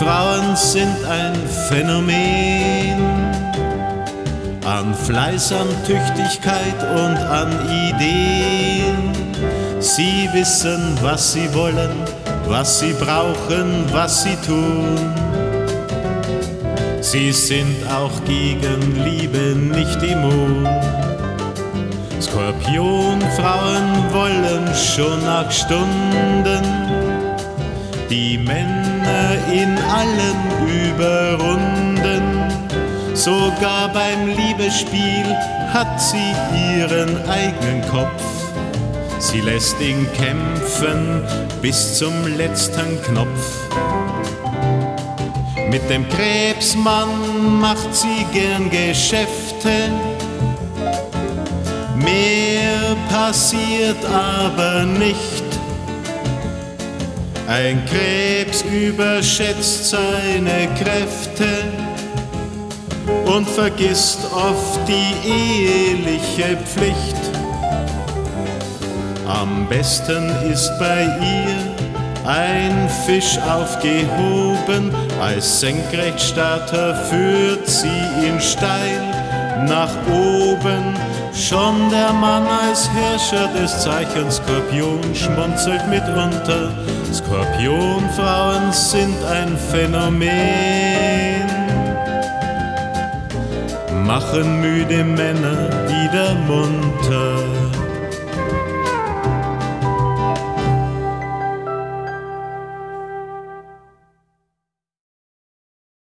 Frauen sind ein Phänomen an Fleiß, an Tüchtigkeit und an Ideen. Sie wissen, was sie wollen, was sie brauchen, was sie tun. Sie sind auch gegen Liebe nicht immun. Skorpionfrauen wollen schon nach Stunden die Männer in allen überrunden. Sogar beim Liebesspiel hat sie ihren eigenen Kopf. Sie lässt ihn kämpfen bis zum letzten Knopf. Mit dem Krebsmann macht sie gern Geschäfte. Mehr passiert aber nicht. Ein Krebs überschätzt seine Kräfte und vergisst oft die eheliche Pflicht. Am besten ist bei ihr ein Fisch aufgehoben, als Senkrechtstarter führt sie ihn steil nach oben. Schon der Mann als Herrscher des Zeichens Skorpion schmunzelt mitunter. Skorpionfrauen sind ein Phänomen, machen müde Männer wieder munter.